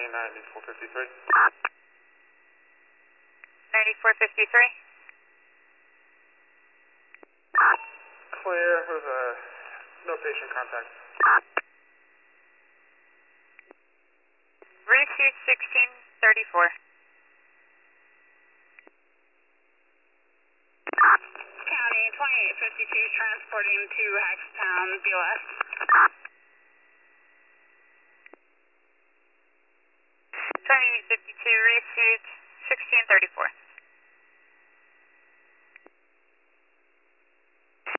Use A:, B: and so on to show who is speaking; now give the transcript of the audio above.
A: County 9453.
B: 9453.
A: Clear with no patient contact.
B: Resuit 1634.
C: County 2852 transporting to Hackstown, BOS.
B: 2852, resuit 1634.